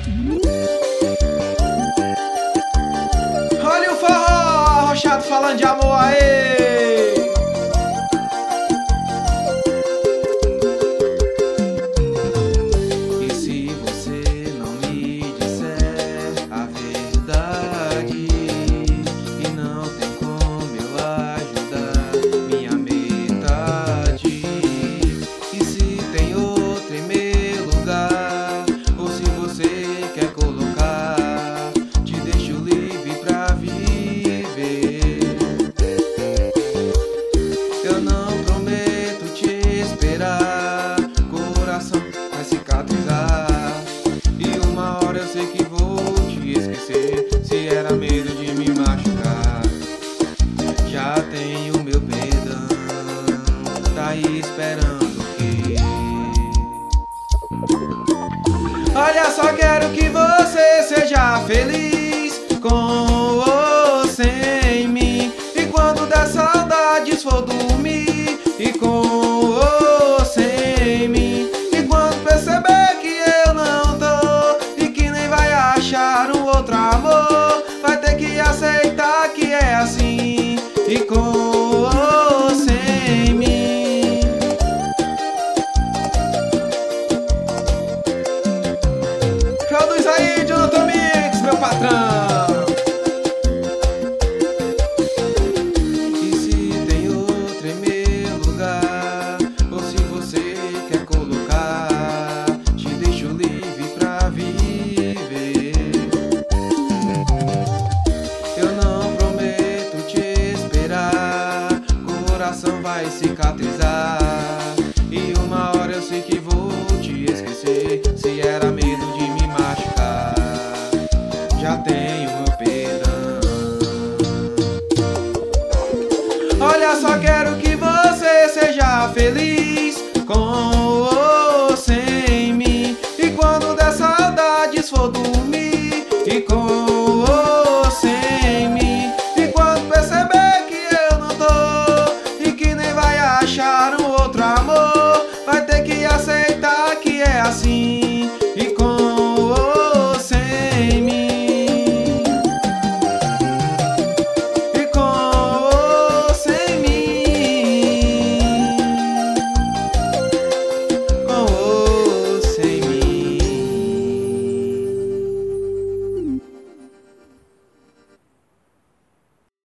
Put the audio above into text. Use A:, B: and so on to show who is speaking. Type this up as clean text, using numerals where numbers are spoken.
A: Olha o forró arrochado falando de amor aí. E se você não me disser a verdade e não tem como eu ajudar minha metade, e se tem outro em meu lugar, ou se você quer colocar, te deixo livre pra viver. Eu não prometo te esperar, coração vai cicatrizar, e uma hora eu sei que vou te esquecer. Se era medo de me machucar, já tenho meu perdão, tá aí esperando o quê? Olha só, quero que você seja feliz com ou sem mim, e quando der saudades for dormir, e com ou sem mim, e quando perceber que eu não tô e que nem vai achar um outro amor, vai ter que aceitar que é assim, e com ou sem mim. Produz aí, Jonathan Mix, meu patrão.